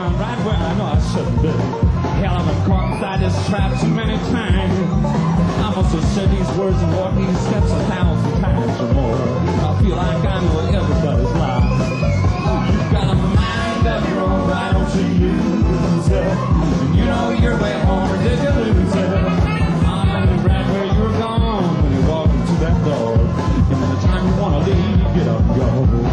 down right where I know I shouldn't be. Hell, I've been caught inside this trap too many times. I must have said these words and walked these steps 1,000 times or more. I feel like I know everybody's life. You've got a mind of your own, why don't you use it? And you know your way home, or did you lose it? I'm right where you were gone when you walked into that door. And by the time you want to leave, get up and go.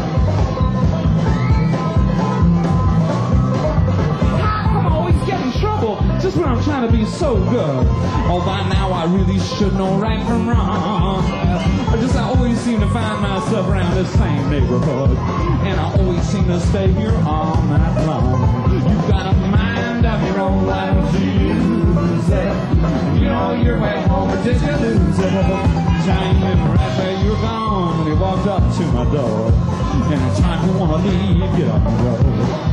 Just when I'm trying to be so good. Oh, by now I really should know right from wrong. I always seem to find myself around this same neighborhood. And I always seem to stay here all night long. You've got a mind of your own, why don't you use it? You know your way home, or did you lose it? Shining right where you were gone when you walked up to my door. And the time you want to leave, get up and go.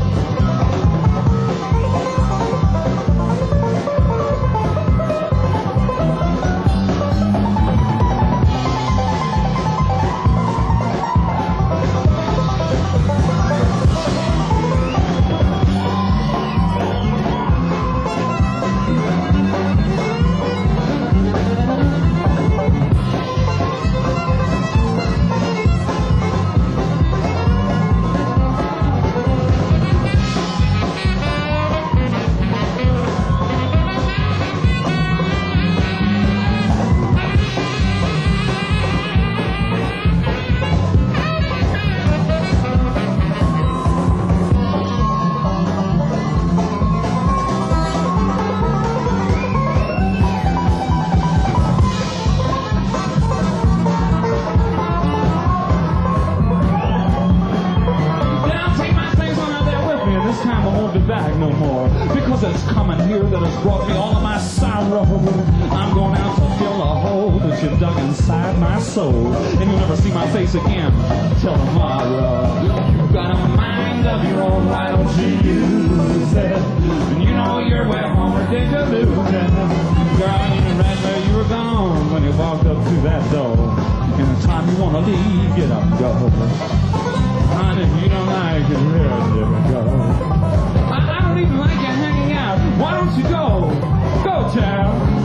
No more, because it's coming here that has brought me all of my sorrow. I'm going out to fill a hole that you dug inside my soul, and you'll never see my face again till tomorrow. You've got a mind of your own, why don't you use it? And you know your way home, or did you lose it? Girl, you're right where you were gone when you walked up through that door. And the time you want to leave, get up and go. Honey, if you don't like it, here, go. I don't even like you hanging out. Why don't you go? Go, child.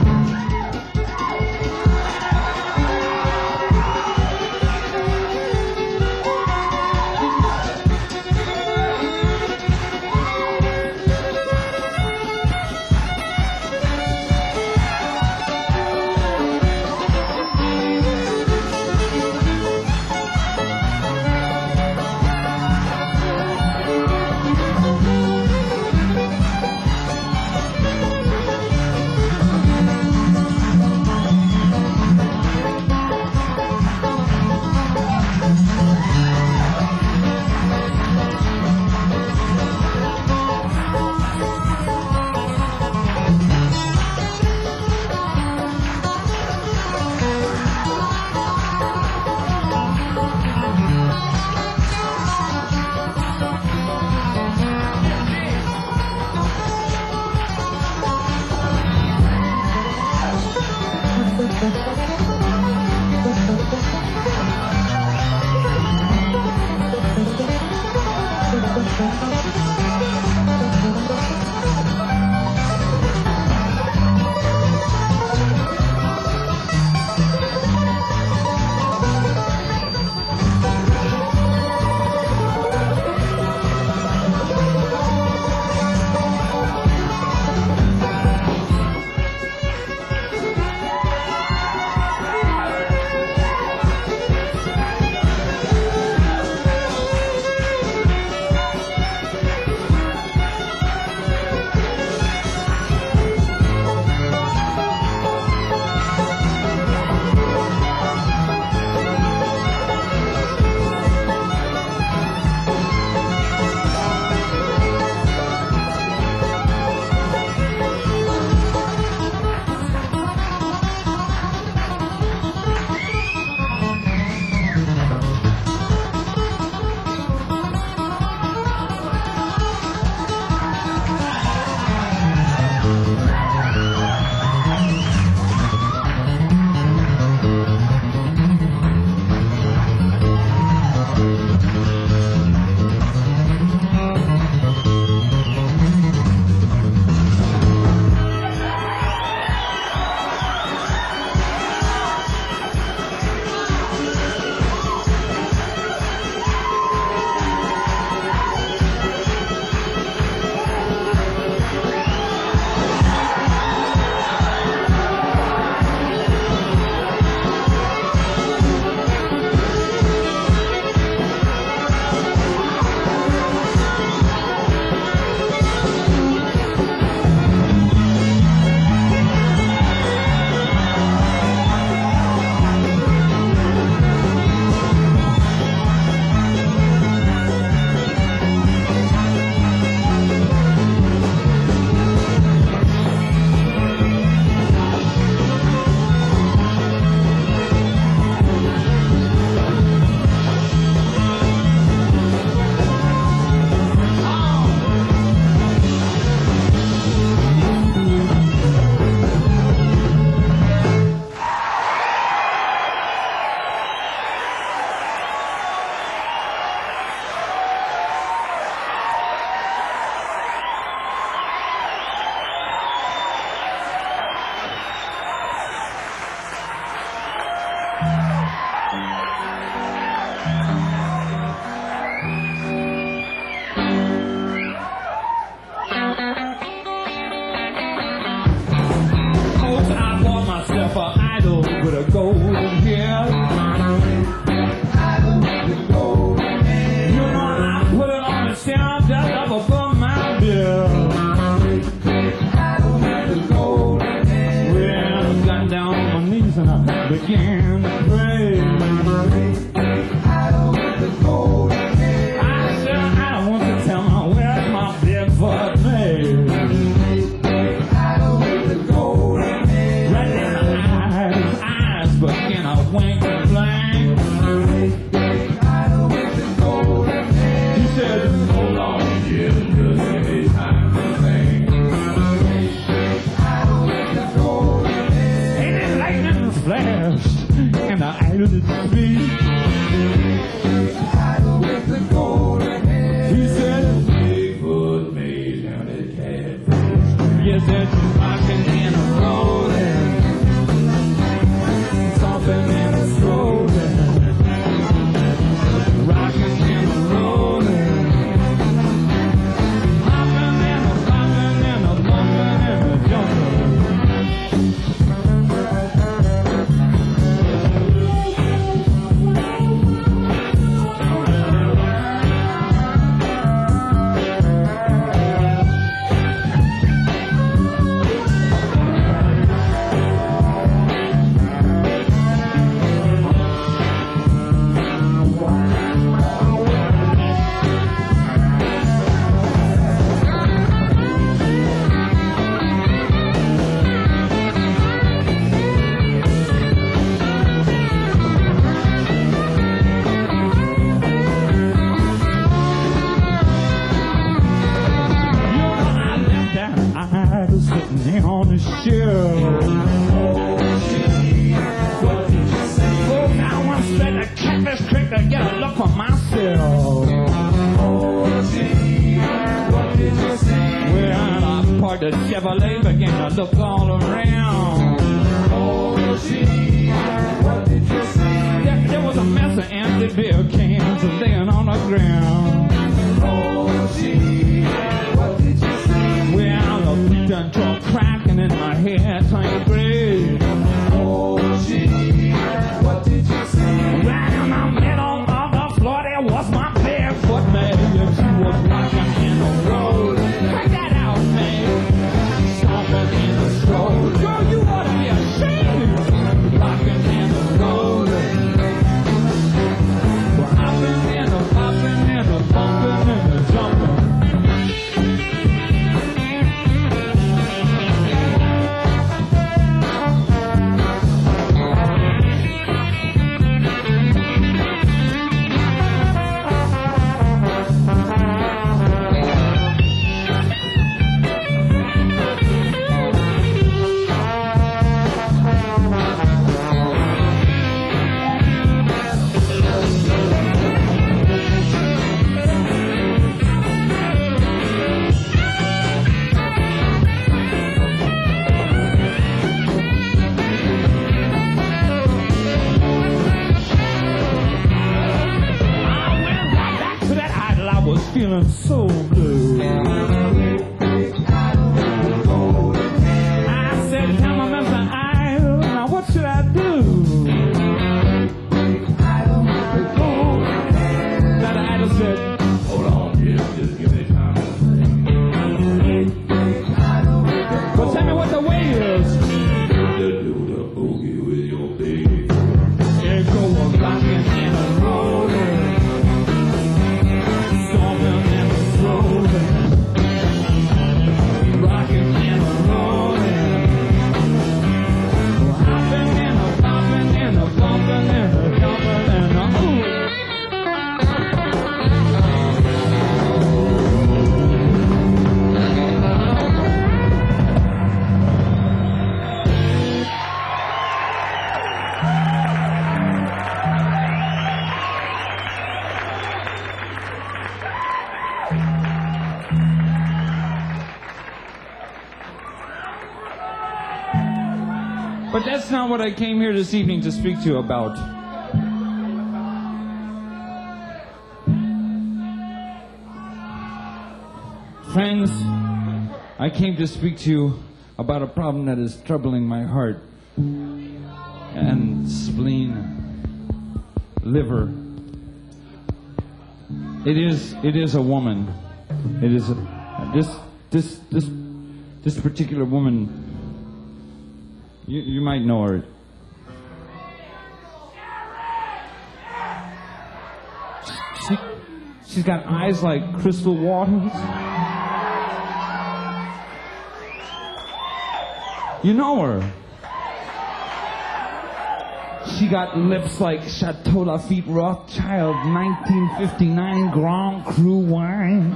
on the shelf. What did you say? Oh, now I'm set to catfish trick to get a look for myself. Oh, gee, what did you say? Well, I parked the Chevrolet, began to look all around. Oh, gee, what did you say? There was a mess of empty beer cans laying on the ground. Oh, gee, what did you say? Well, the beat done drunk cracking in my head, turned gray. Oh, gee, what did you say? Right in the middle of the floor, there was my barefoot man, and she was rocking in the road. Check that out, man. Stomping in the stroll. Girl, you ought to be ashamed. Rocking in the road. Hopping in the popping in the bumping in the jumping. Feeling so blue. I said, come on, Mr. Idol, now what should I do? That idol said, Hold on, just give me time to think. well, tell me what the way is. Do the boogie with your baby. There go a rockin' and a rollin'. Stomping and a rolling, rocking and a rolling, hopping and a popping and a bumping and a jumping and a ooh. But that's not what I came here this evening to speak to you about. Friends, I came to speak to you about a problem that is troubling my heart and spleen, liver. It is a woman. It is this particular woman. You might know her. She's got eyes like crystal waters. You know her. She got lips like Chateau Lafite Rothschild 1959 Grand Cru wine.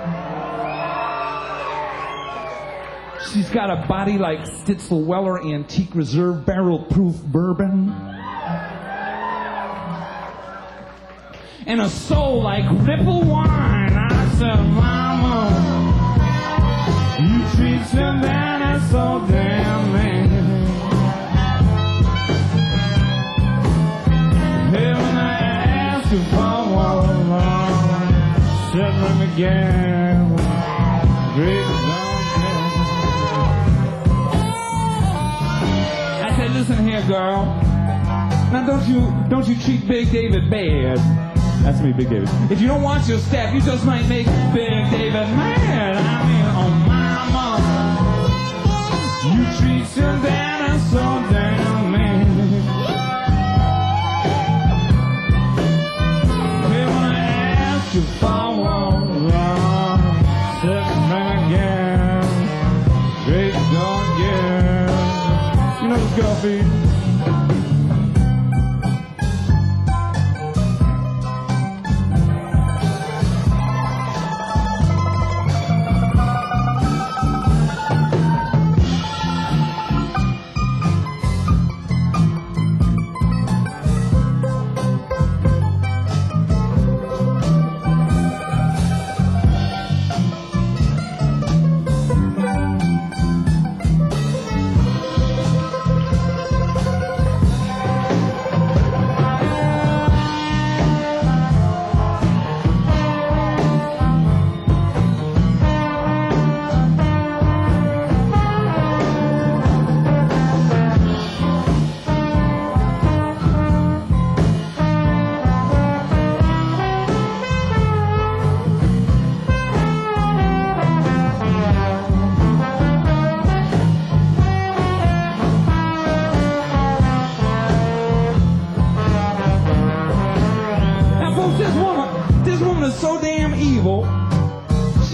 She's got a body like Stitzel Weller Antique Reserve barrel-proof bourbon. And a soul like Ripple wine. I said, Mama, you treat Savannah so damn mean. Hey, when I asked you for one, said let me get great love. Listen here, girl. Now don't you treat Big David bad. That's me, Big David. If you don't watch your step, you just might make Big David mad. I mean, oh mama, you treat Savannah so damn mean. Hey, when I asked you for one, said again, great dog, yeah. You know this girl feed.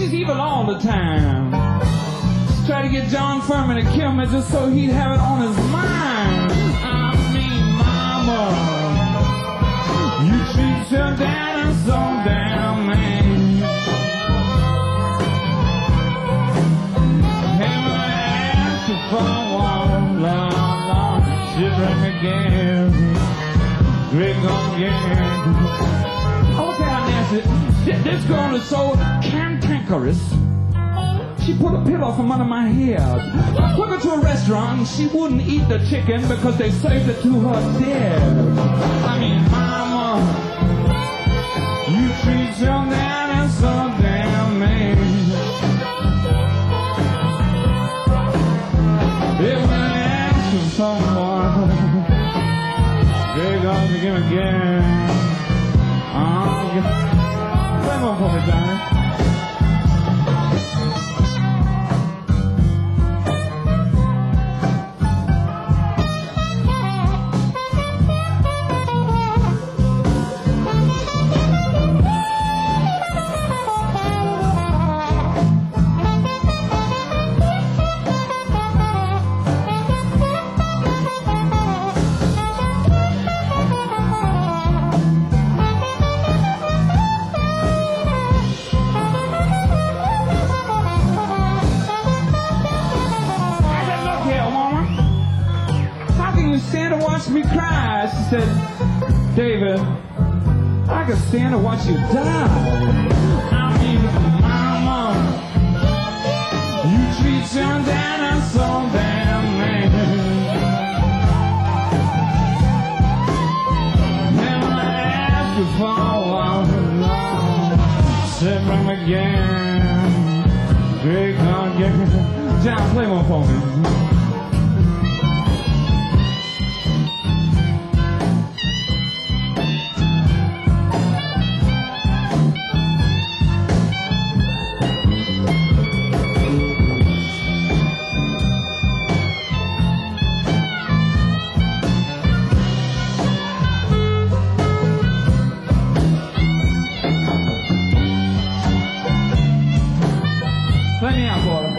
She's evil all the time. She tried to get John Furman to kill me just so he'd have it on his mind. I mean, mama, you treat your daddy so damn mean. Hey, when I asked you for one, Lord, she bring me again. Drink again. Okay, Nancy, this girl is so cantankerous. She put a pillow from under my head. I took her to a restaurant and she wouldn't eat the chicken because they served it to her dead. I mean, mama, you treat your daddy so damn mean. If I ask for someone, they're gonna give again. Play one for me, Johnny. Me cry. She said, David, I could stand to watch you die. I mean, mama, you treat your daddy so damn mean. And I ask you for one, said bring me again, drink again. John, play one for me. Let me out, boy.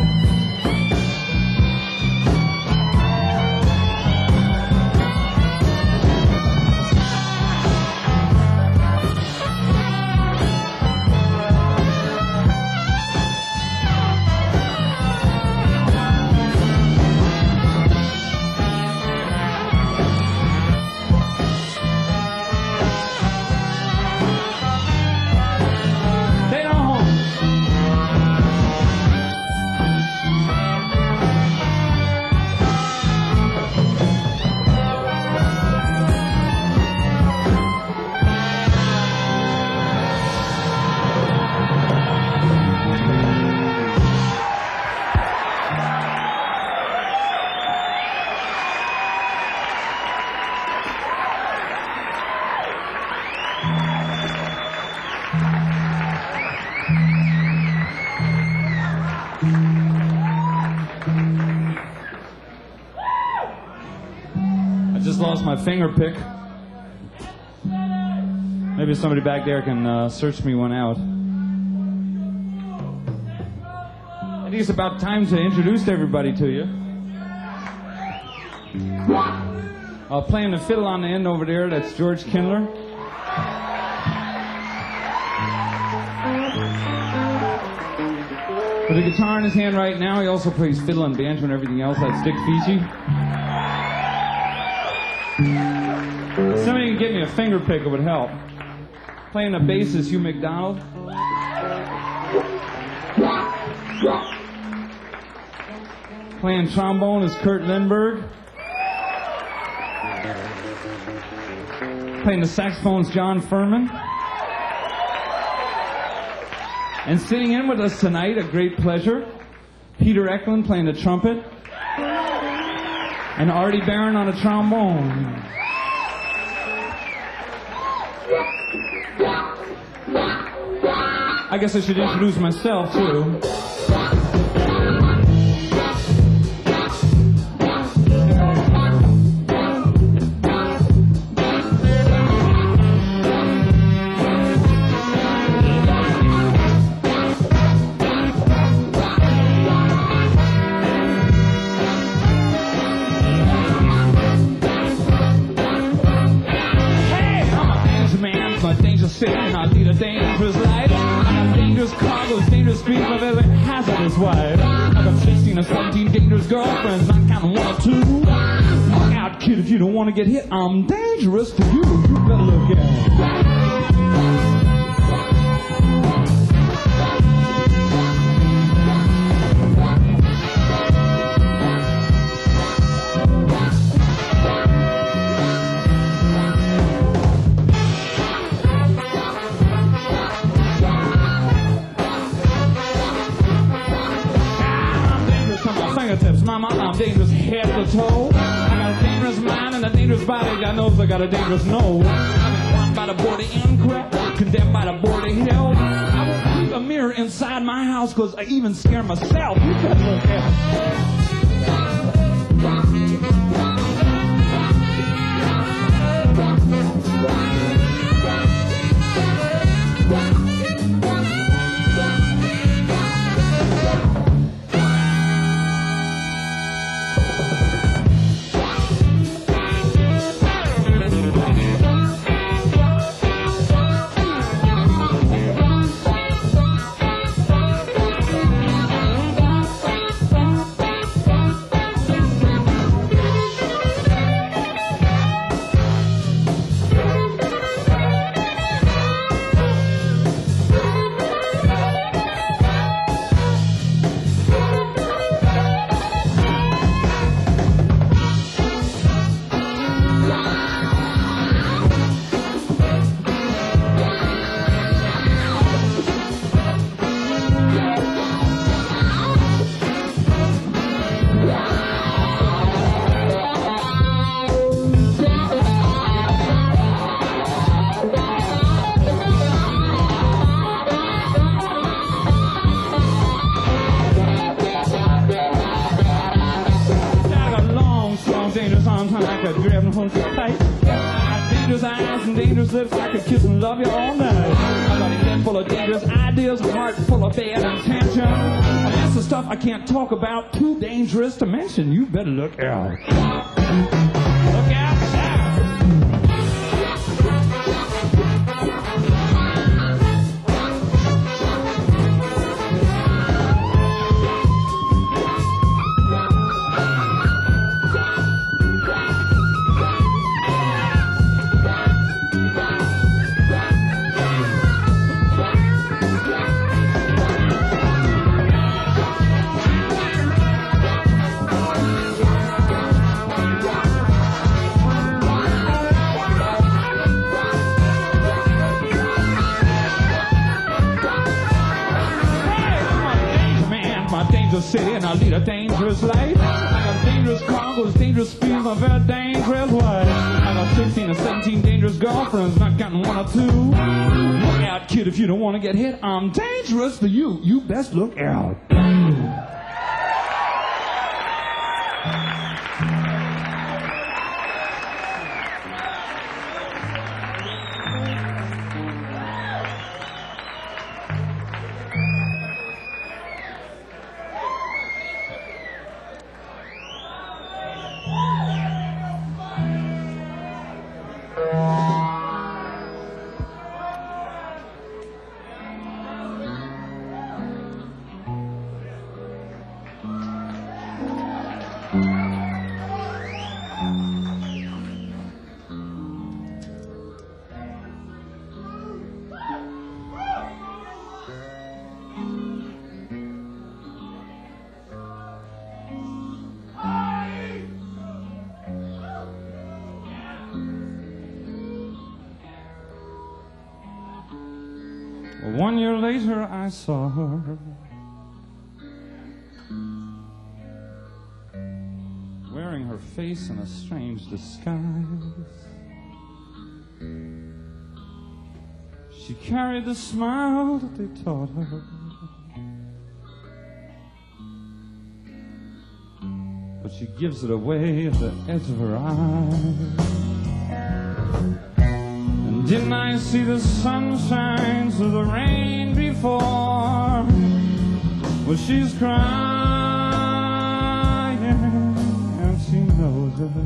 I just lost my finger pick. Maybe somebody back there can search me one out. I think it's about time to introduce everybody to you. Playing the fiddle on the end over there, that's George Kindler. With a guitar in his hand right now, he also plays fiddle and banjo and everything else. That's Dick Fiji. Somebody can get me a finger pick, it would help. Playing the bass is Hugh McDonald. Playing trombone is Kurt Lindbergh. Playing the saxophone is John Furman. And sitting in with us tonight, a great pleasure, Peter Eklund playing the trumpet, and Artie Barron on the trombone. I guess I should introduce myself, too. dangerous streets, a very hazardous wife. I got 16 or 17 dangerous girlfriends, not counting one or two. Look out, kid, if you don't want to get hit, I'm dangerous to you. You better look out. Mama, I'm dangerous head to toe. I got a dangerous mind and a dangerous body. God knows I got a dangerous nose. I've been caught by the board of incorrect, condemned by the board of hell. I won't keep a mirror inside my house because I even scare myself. You better look at dangerous eyes and dangerous lips. I could kiss and love you all night. I got a head full of dangerous ideas, a heart full of bad intention. That's the stuff I can't talk about, too dangerous to mention. You better look out. Look out. City and I lead a dangerous life. I got dangerous cargoes, dangerous fields, a very dangerous wife. I got 16 or 17 dangerous girlfriends, not counting one or two. Look out, kid, if you don't want to get hit, I'm dangerous to you. You best look out. Well, 1 year later I saw her wearing her face in a strange disguise. She carried the smile that they taught her, but she gives it away at the edge of her eyes. And didn't I see the sunshine through the rain before? Well, she's crying and she knows it.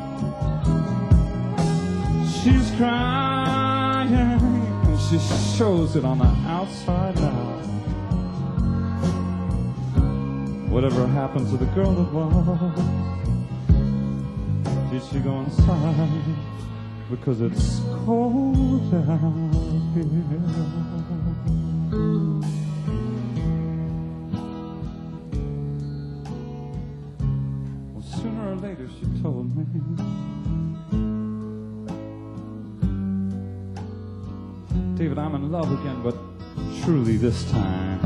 She's crying and she shows it on the outside now. Whatever happened to the girl that was? Did she go inside? Because it's cold out here. Well, sooner or later she told me, David, I'm in love again, but truly this time.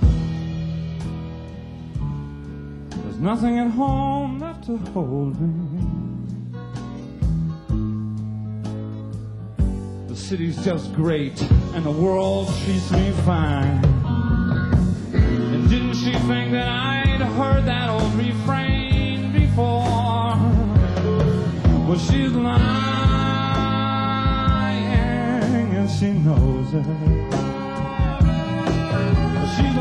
There's nothing at home left to hold me. The city's just great, and the world treats me fine. And didn't she think that I'd heard that old refrain before? Well, she's lying, and she knows it. Well, she's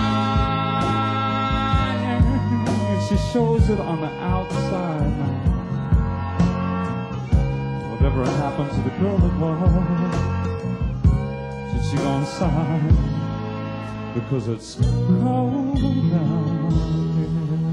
lying, and she shows it on the outside now. Whatever happened to the girl that was? Did she go inside? Because it's cold down here.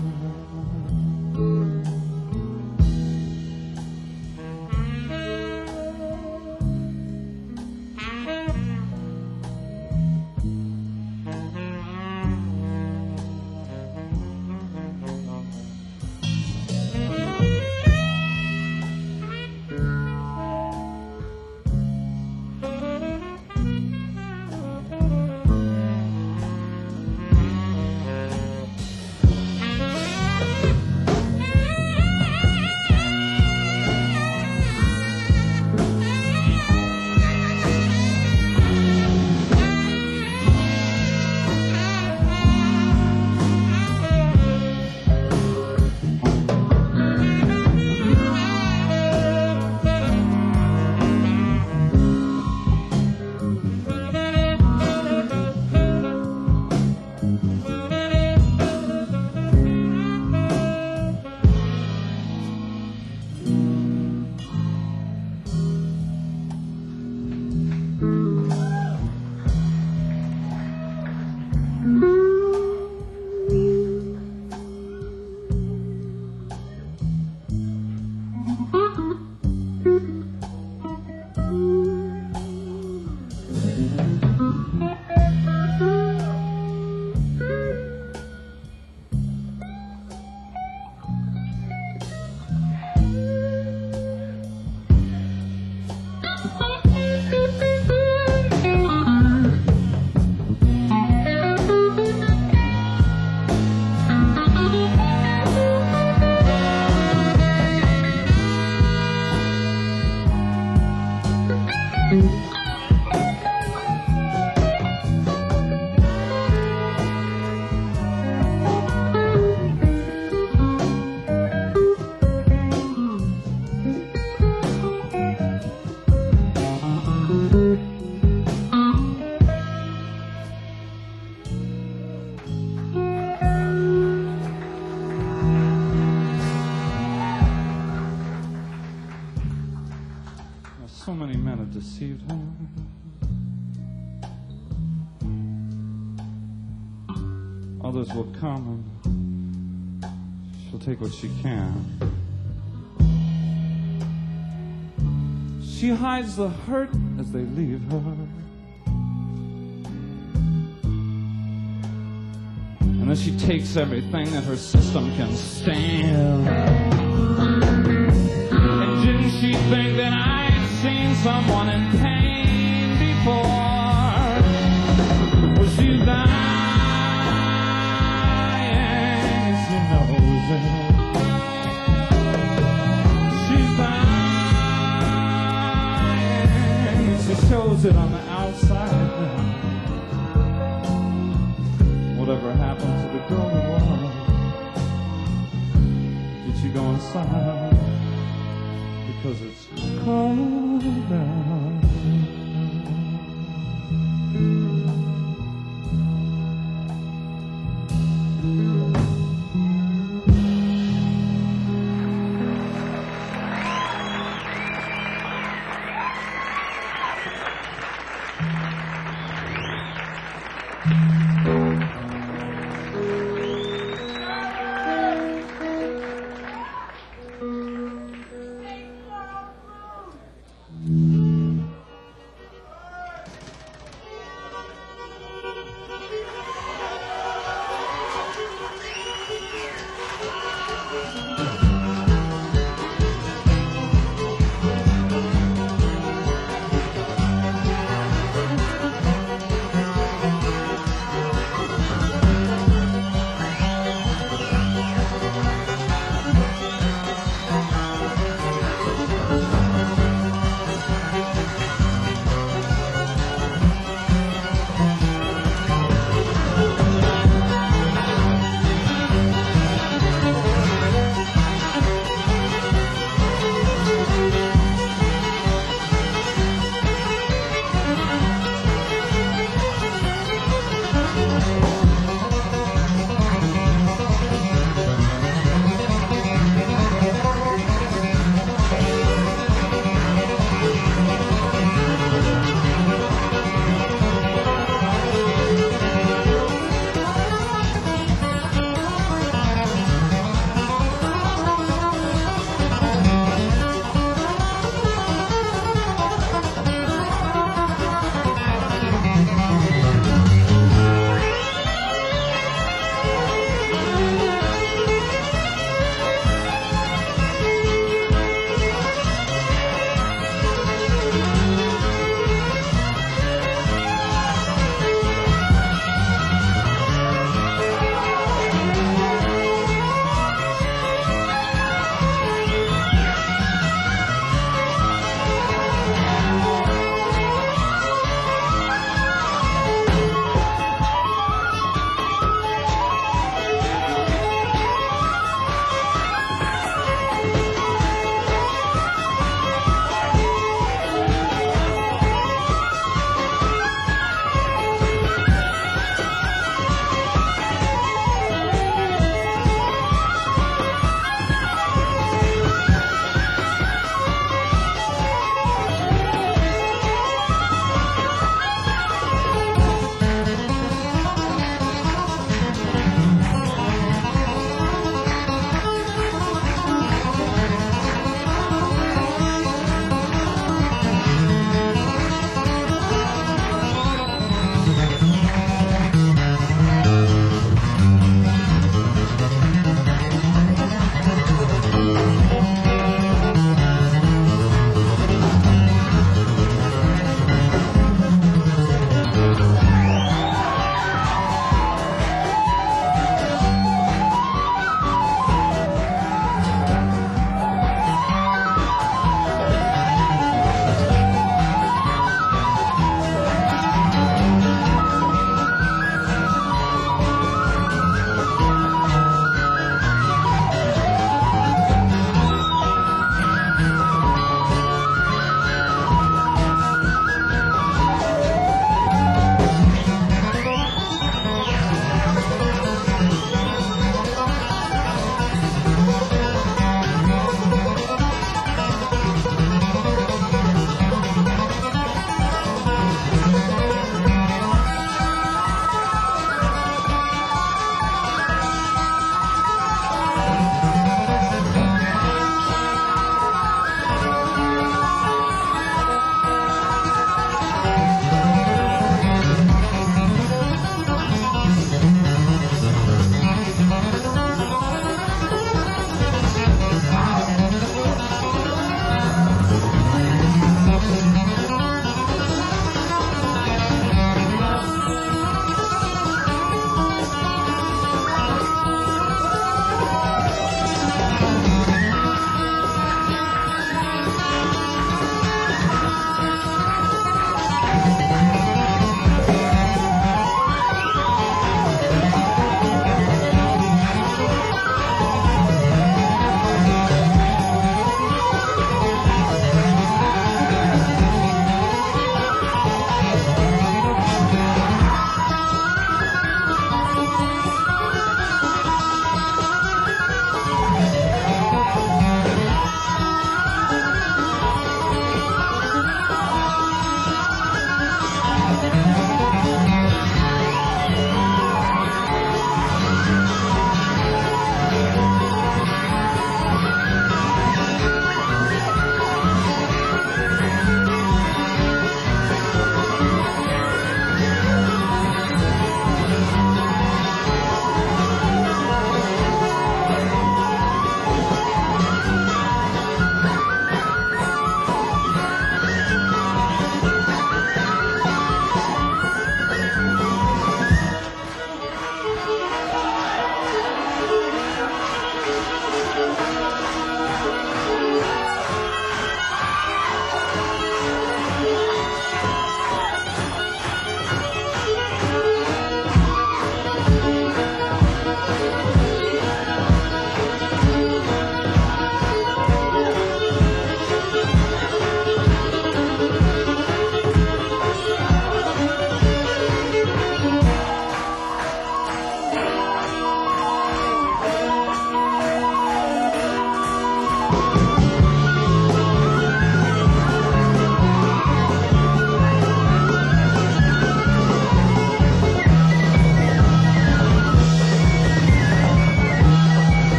So many men have deceived her. Others will come and she'll take what she can. She hides the hurt as they leave her. And then she takes everything that her system can stand. And didn't she think that I'd seen someone in pain before? Well, she's dying, she knows it. She's dying, she shows it on the outside now. Whatever happened to the girl that was? Did she go inside? Because it's cold down.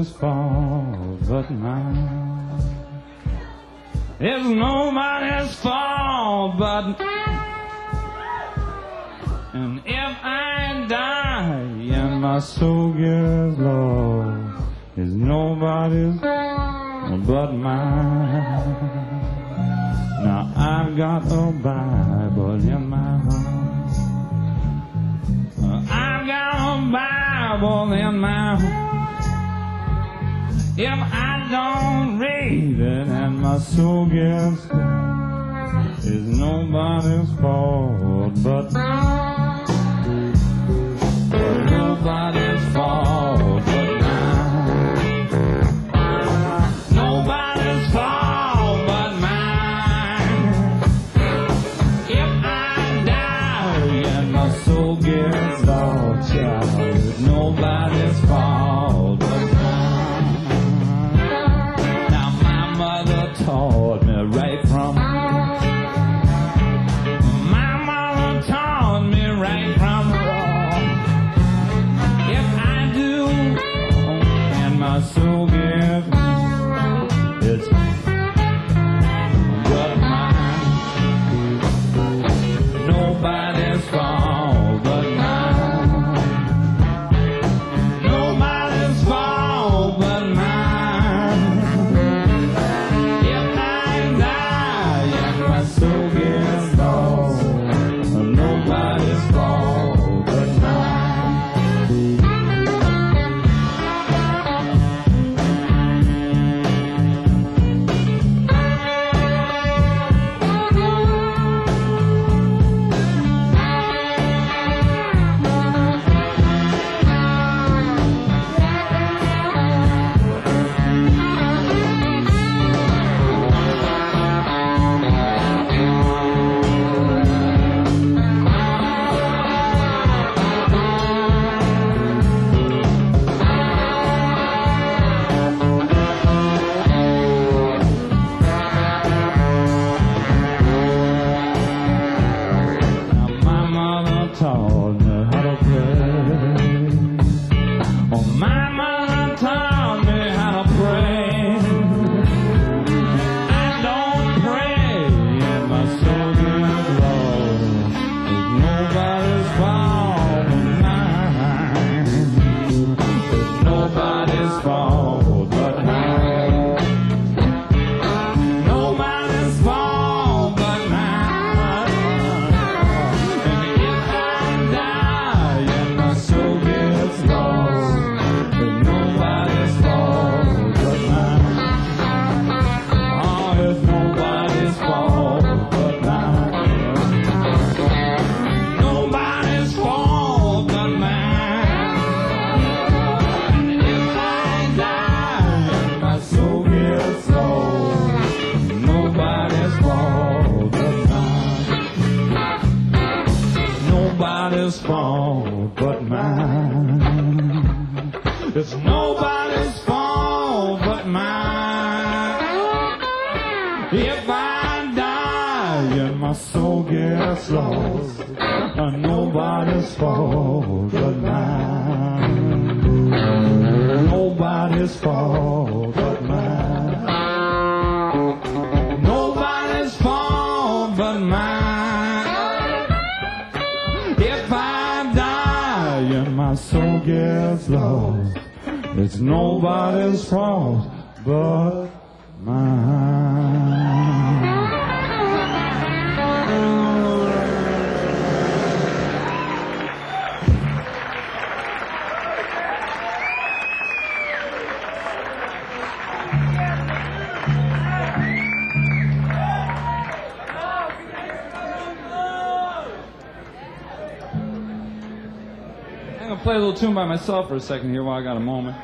nobody's fault but mine. It's nobody's fault but and if I die and my soul gets lost, it's nobody's but mine. Now I've got a Bible in my heart. I've got a Bible in my heart. If I don't read it and my soul gets lost, it's nobody's fault but nobody's fault but mine. Nobody's fault but mine. If I die and my soul gets lost, child, it's nobody's fault but mine. Now my mother taught me right from my soul gives it's but mine. Nobody's fault but mine. Nobody's fault but mine. If I die and my soul gets lost, nobody's fault but mine. Taught me how to pray. Oh, my mother taught me how to pray. I don't pray and my soul gets lost. It's nobody's fault but mine. It's nobody's fault but mine. Nobody's fault but mine. Nobody's fault but mine. It's nobody's fault but mine. If I die and my soul gets lost, nobody's fault but mine. Nobody's fault but mine. Nobody's fault but mine. If I die and my soul gets lost, it's nobody's fault but mine. I'm going to play a little tune by myself for a second here while I got a moment.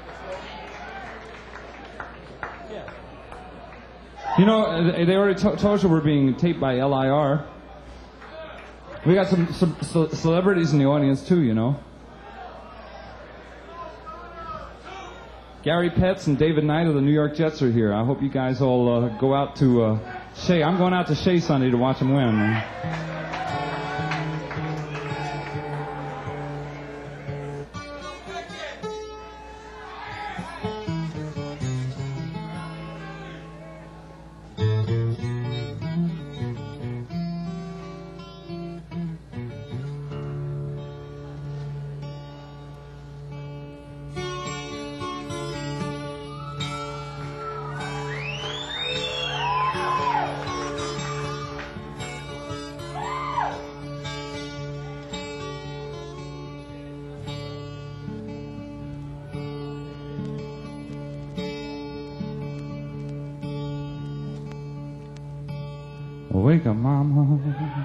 You know, they already told you we're being taped by LIR. We got some celebrities in the audience too, you know. Gary Petts and David Knight of the New York Jets are here. I hope you guys all go out to Shea. I'm going out to Shea Sunday to watch them win, man. Wake up, mama.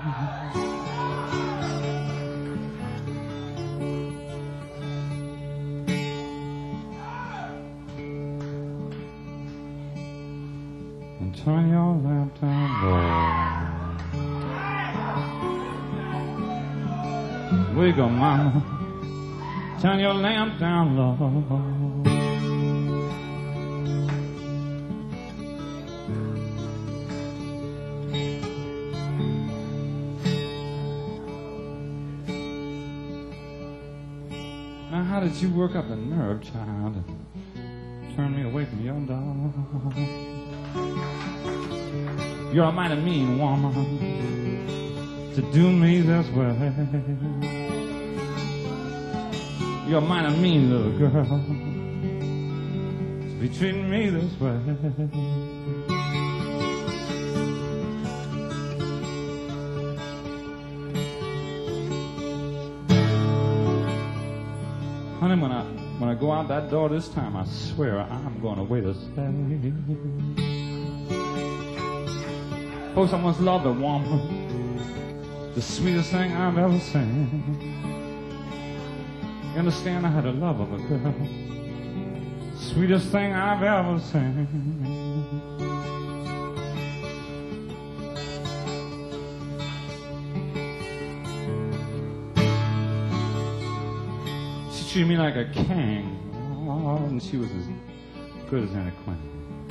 And turn your lamp down low. Wake up, mama. Turn your lamp down low. Now, how did you work up the nerve, child, to turn me away from your dog? You're a mighty mean woman to do me this way. You're a mighty mean little girl to be treating me this way. Honey, when I go out that door this time, I swear I'm going away to stay. Folks, I once loved a woman, the sweetest thing I've ever seen. You understand? I had a love of a girl, sweetest thing I've ever seen. She treated me like a king, oh, and she was as good as any queen.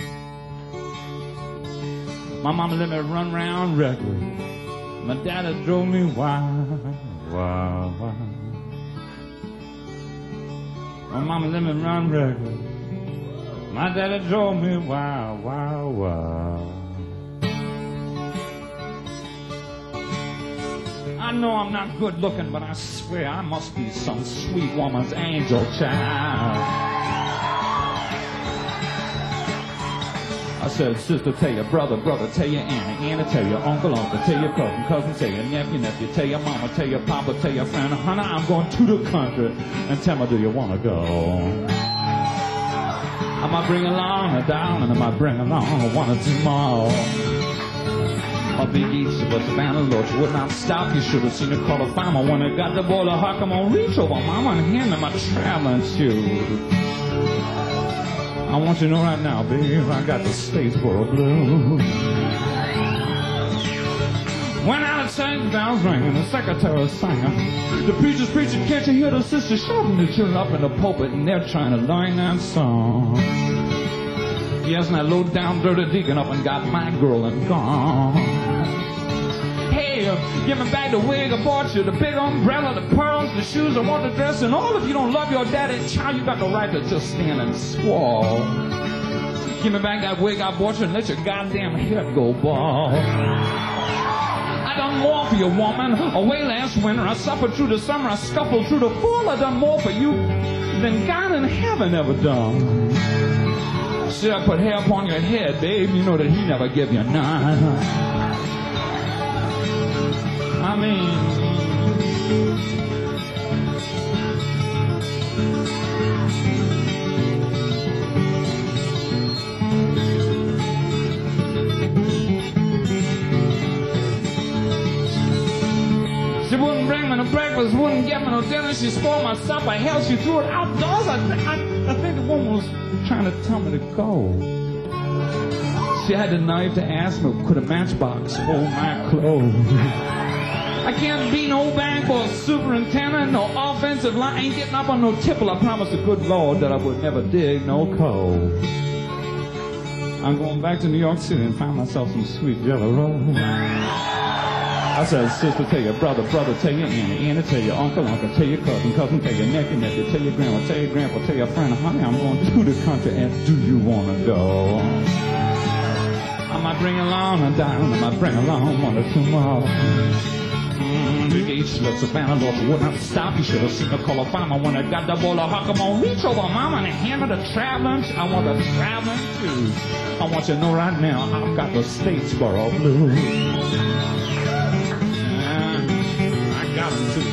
My mama let me run round reckless. My daddy drove me wild, wild, wild. My mama let me run reckless. My daddy drove me wild, wild, wild. I know I'm not good looking, but I swear I must be some sweet woman's angel child. I said, sister, tell your brother, brother, tell your auntie, auntie, tell your uncle, uncle, tell your cousin, cousin, tell your nephew, nephew, tell your mama, tell your papa, tell your friend, honey, I'm going to the country, and tell me, do you want to go? I might bring along a down, and I might bring along one or two more. A big east of a Savannah, Lord, you would not stop. You should have seen her call a farmer when it got the border. How come on, reach over, mama, and hand me my traveling shoes. I want you to know right now, babe, I got the Statesboro blues. When out of church bells ringing, the secretary singing, the preacher's preaching, can't you hear the sisters shouting the children up in the pulpit, and they're trying to learn that song. Yes, and that low down dirty deacon up and got my girl and gone. Hey, give me back the wig I bought you, the big umbrella, the pearls, the shoes, I want the dress, and all. If you don't love your daddy, child, you got the right to just stand and squall. Give me back that wig I bought you and let your goddamn head go bald. I done more for you, woman. Away last winter, I suffered through the summer, I scuffled through the fall. I done more for you than God in heaven ever done. Should I put hair upon your head, babe? You know that he never give you none. I mean, she wouldn't bring me no breakfast, wouldn't get me no dinner. She spoiled my supper, hell, she threw it outdoors. I think the woman was trying to tell me to go. She had the nerve to ask me, could a matchbox hold my clothes? I can't be no bank or superintendent, no offensive line. I ain't getting up on no tipple. I promised the good Lord that I would never dig no coal. I'm going back to New York City and find myself some sweet jello roll. I said, sister, tell your brother, brother, tell your auntie, auntie, tell your uncle, uncle, tell your cousin, cousin, tell your nephew, nephew, tell your grandma, tell your grandpa, tell your friend, honey, I'm going to the country, and do you want to go? I might bring along a dime, I might bring along one or two more. Big H, love Savannah, Lord, you would not stop. You should have seen her call a farmer when I got the ball of huck. Come on, reach over, mama, and hand her the traveling. I want the traveling shoes. I want you to know right now, I've got the Statesboro blues. I got them too.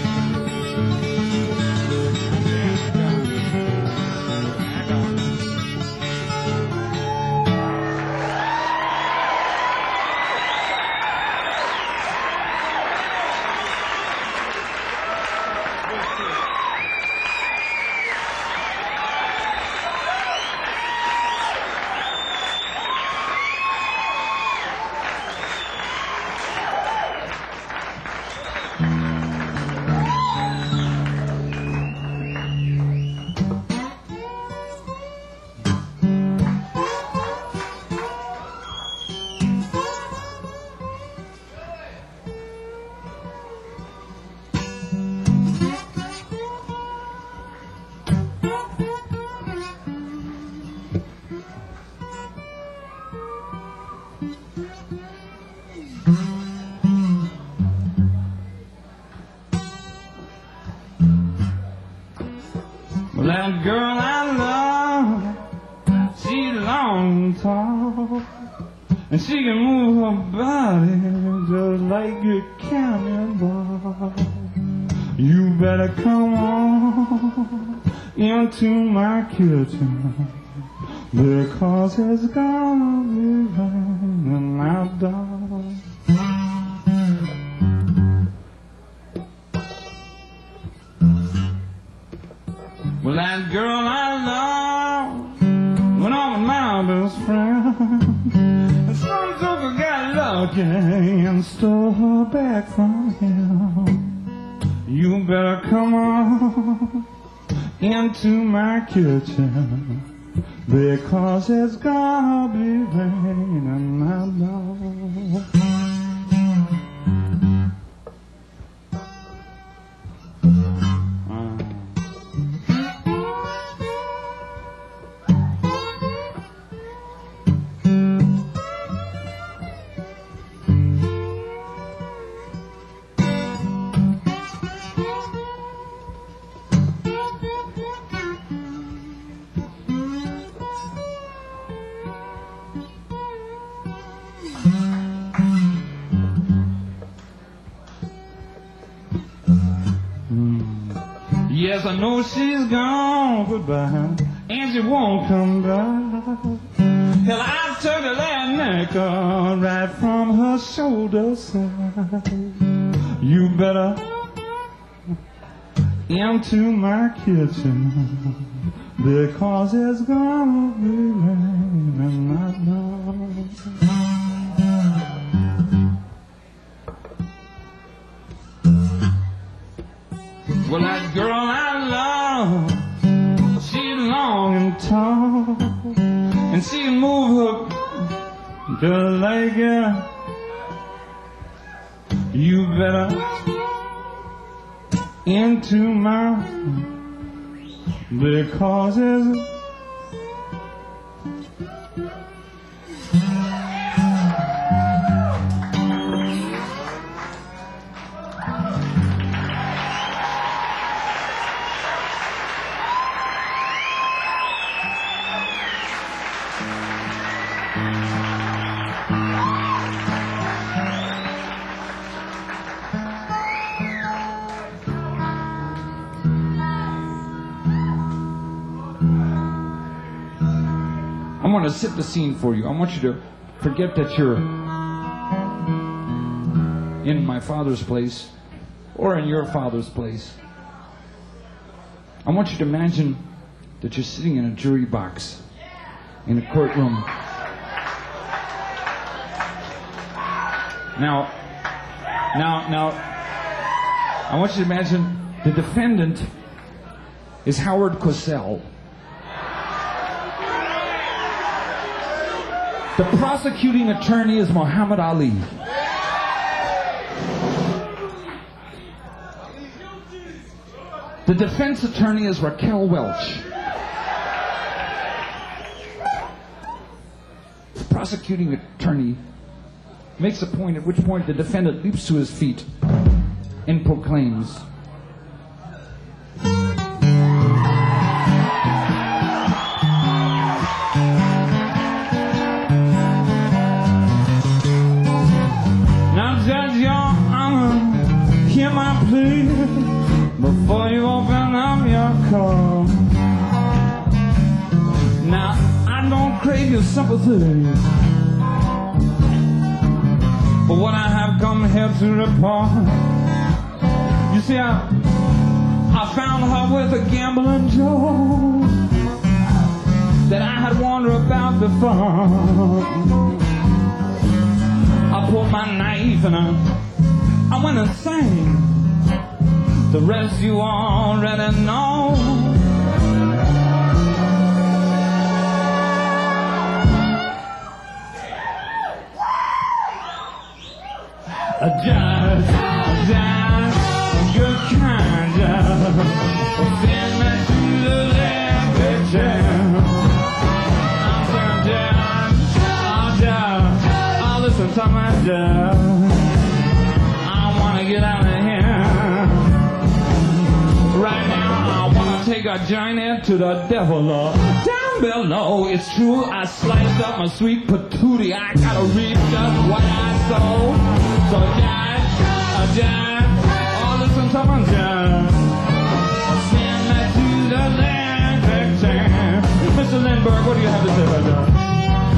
Well, that girl I love, she's long and tall, and she can move her body just like a cannonball. You better come on into my kitchen, because it's gonna be raining out, darling. Well, that girl I love went on with my best friend, and some joker got lucky and stole her back from him. You better come on into my kitchen, because it's gonna be raining out, darling. Yes, I know she's gone goodbye, and she won't come back. Hell, I took her that neck right from her shoulder side. You better into my kitchen, because it's gonna be raining out, darling. Well, that girl I love, she's long and tall, and she can move her just like a. You better into my, because it's. I want to set the scene for you. I want you to forget that you're in my father's place or in your father's place. I want you to imagine that you're sitting in a jury box in a courtroom. Now, I want you to imagine the defendant is Howard Cosell. The prosecuting attorney is Muhammad Ali. The defense attorney is Raquel Welch. The prosecuting attorney makes a point, at which point the defendant leaps to his feet and proclaims, "Now, Judge, Your Honor, hear my plea before you open up your call. Now, I don't crave your sympathy, but what I have come here to report. You see, I found her with a gambling Joe that I had warned her about before. I pulled my knife and I went insane. The rest you already know. A judge, good kind judge, send me to the liberty. I'm a judge, to my job. I wanna get out of here. Right now I wanna take a journey to the devil. Down below, it's true, I sliced up my sweet patootie. I gotta reap just what I sow. So oh, listen to my job. Send me to the electric chair. Mr. Lindbergh, what do you have to say about that?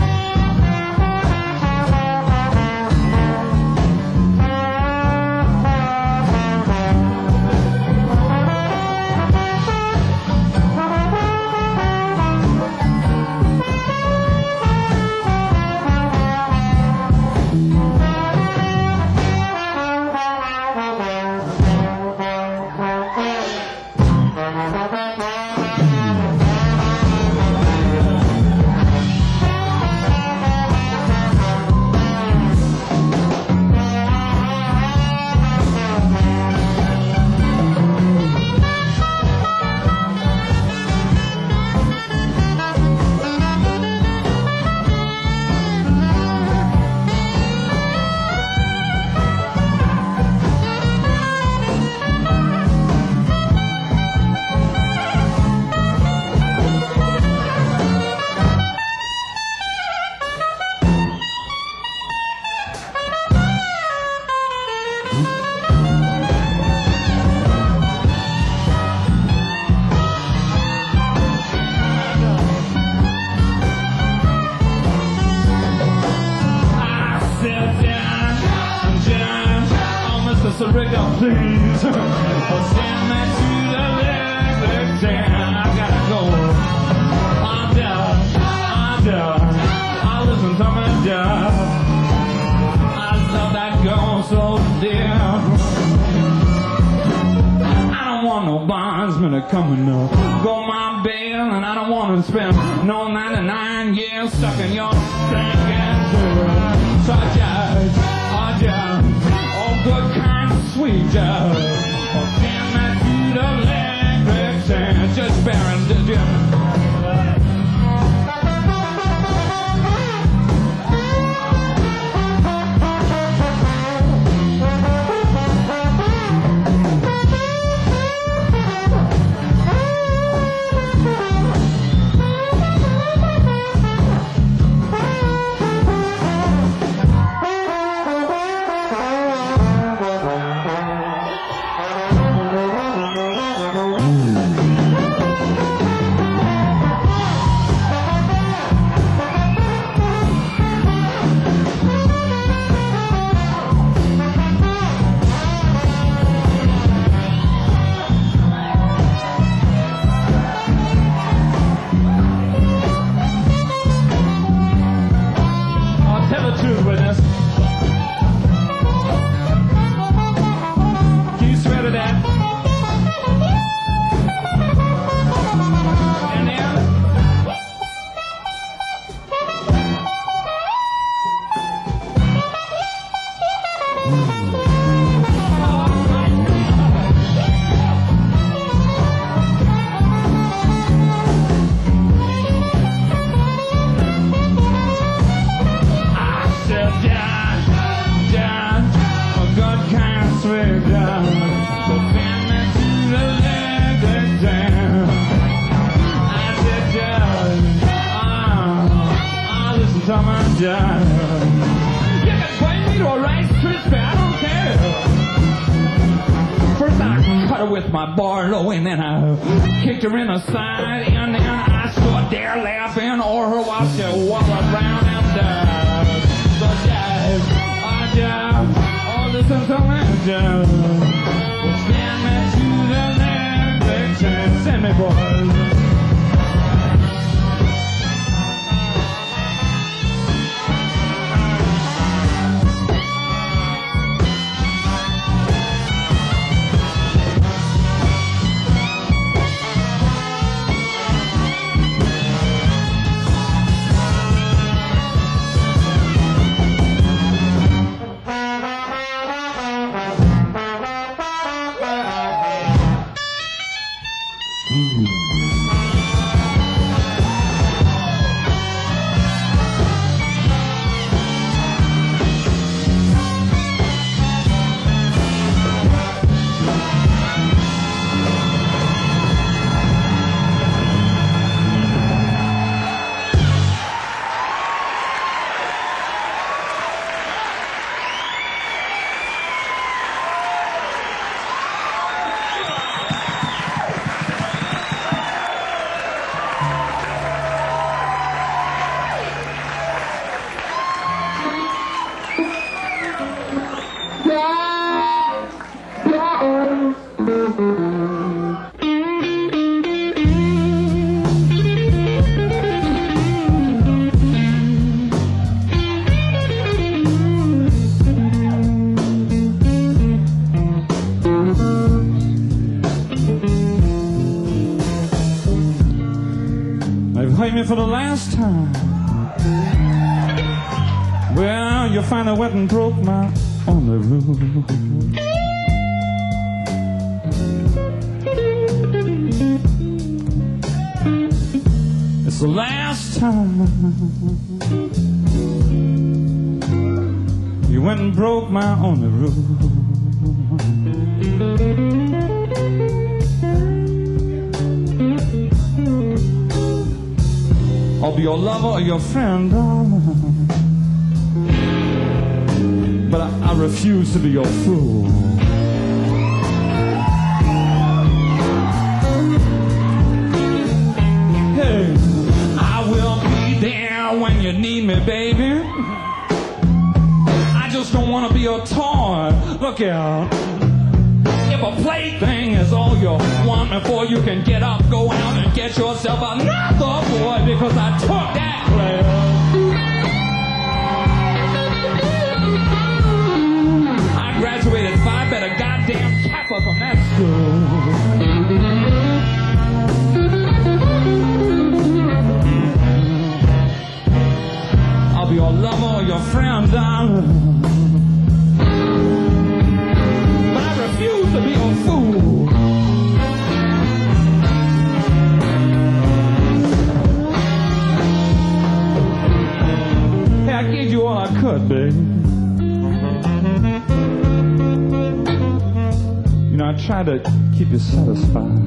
Surrender, please. Send me to the electric chair. I gotta go. I'm done. I'll listen to my job. I love that girl so dear. I don't want no bondsman to come and go my bail, and I don't want to spend no 99 years stuck in your stinking jail. So good kind of sweet job. Oh, damn that to the electric chair. Just bearing the dim. You can bring me to a Rice Krispie, I don't care. First I cut her with my Barlow, and then I kicked her in the side, and then I stood there laughing over her while she wallowed round and died. So oh listen to me, send me to the electric chair. Send me, boys. Ooh. me for the last time. Well, you finally went and broke my only rule. It's the last time you went and broke my only rule. I'll be your lover or your friend, darling, but I refuse to be your fool. Hey, I will be there when you need me, baby. I just don't want to be a toy. Look out. If a plaything is all you want before you can get up, go out and get yourself another boy, because I took that player. I graduated 5 better goddamn Kappa from that school. I'll be your lover or your friend, darling, refuse to be a fool. Hey, I gave you all I could, baby. You know, I tried to keep you satisfied.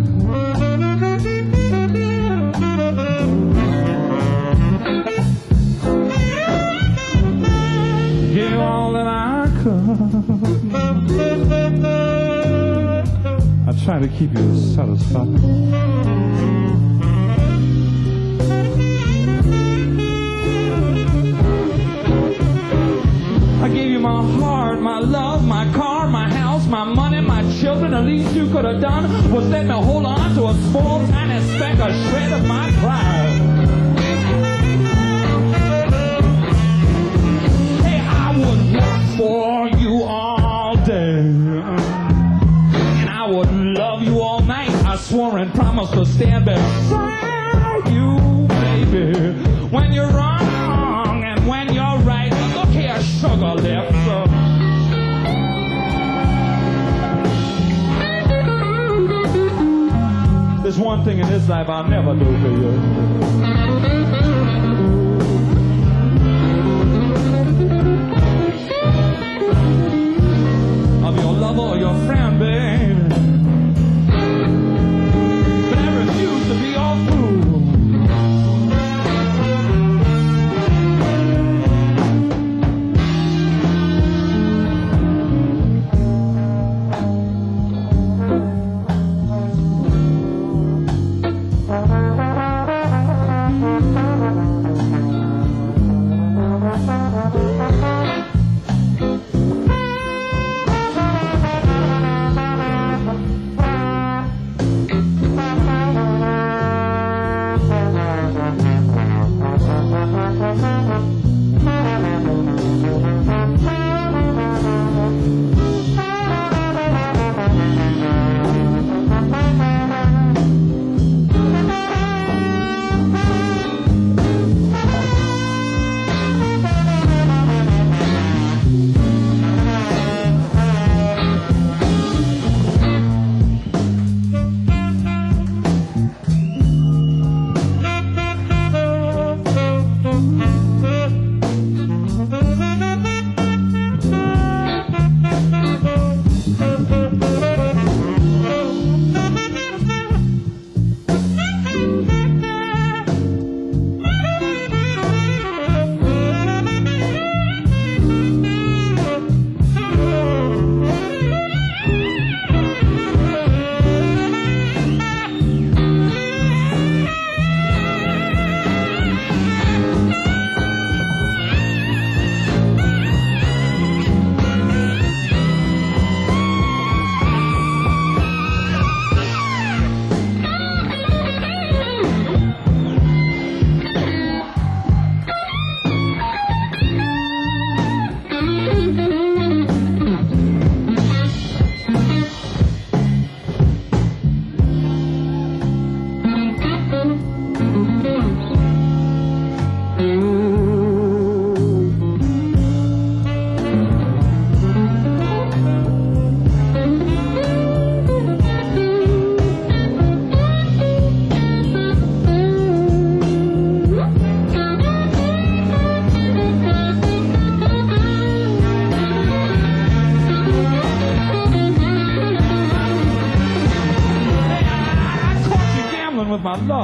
Gave you all that I could. I try to keep you satisfied. I gave you my heart, my love, my car, my house, my money, my children. The least you could have done was let me hold on to a small, tiny speck, a shred of my pride. Hey, I would work for you all day. I would love you all night. I swore and promised to stand beside you, baby, when you're wrong and when you're right. Look here, sugar lips. There's one thing in this life I'll never do for you. I'll be your lover or your friend, babe. But I refuse to be your fool.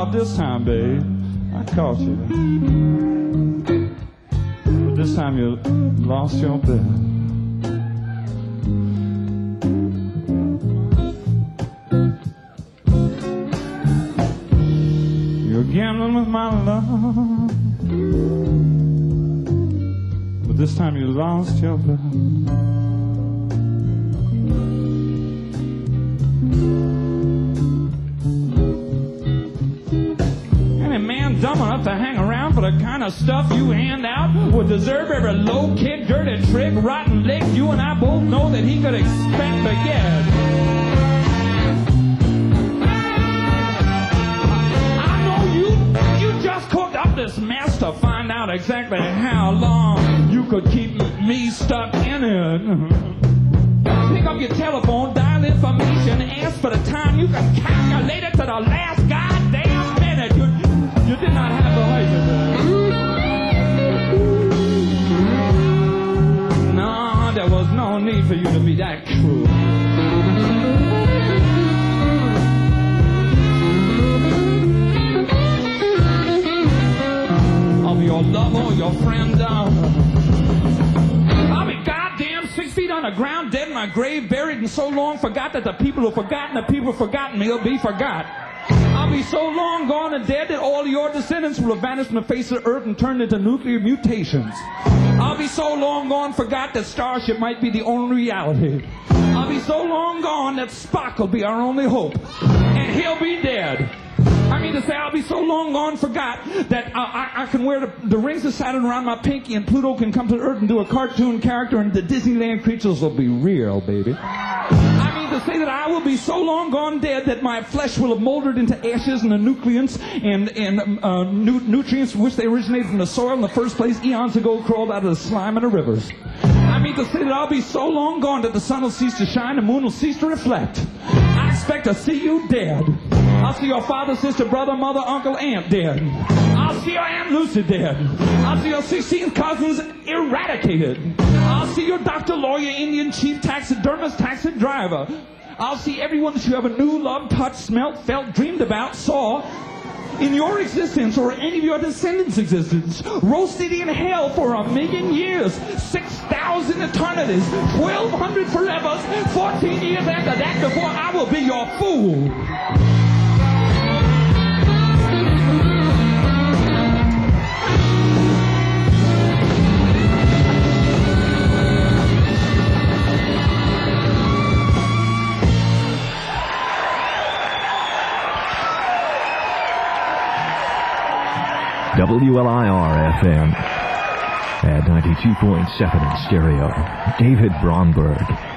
about this time, babe, I caught you. But this time you lost your bet. You're gambling with my love, but this time you lost your bet. Dumb enough to hang around for the kind of stuff you hand out would deserve every low kick, dirty trick, rotten lick you and I both know that he could expect to get. I know you just cooked up this mess to find out exactly how long you could keep me stuck in it. Pick up your telephone, dial information, ask for the time. You can calculate it to the last goddamn minute. You did not have the right to that. No, there was no need for you to be that cruel. I'll be your lover or your friend. I'll be goddamn 6 feet on the ground, dead in my grave, buried and so long forgot that the people who forgotten the people who forgotten me will be forgot. I'll be so long gone and dead that all your descendants will have vanished from the face of the earth and turned into nuclear mutations. I'll be so long gone forgot that Starship might be the only reality. I'll be so long gone that Spock will be our only hope, and he'll be dead. I mean to say, I'll be so long gone forgot that I can wear the rings of Saturn around my pinky and Pluto can come to the earth and do a cartoon character and the Disneyland creatures will be real, baby. I mean to say that I will be so long gone dead that my flesh will have moldered into ashes and the nutrients and nutrients from which they originated from the soil in the first place eons ago crawled out of the slime of the rivers. I mean to say that I'll be so long gone that the sun will cease to shine, the moon will cease to reflect. I expect to see you dead. I'll see your father, sister, brother, mother, uncle, aunt dead. I'll see your Aunt Lucy dead. I'll see your 16 cousins eradicated. I'll see your doctor, lawyer, Indian chief, taxidermist, taxi driver. I'll see everyone that you ever knew, loved, touched, smelt, felt, dreamed about, saw in your existence or any of your descendants' existence, roasted in hell for 1,000,000 years, 6,000 eternities, 1,200 forevers, 14 years after that before I will be your fool. WLIR-FM at 92.7 in stereo. David Bromberg.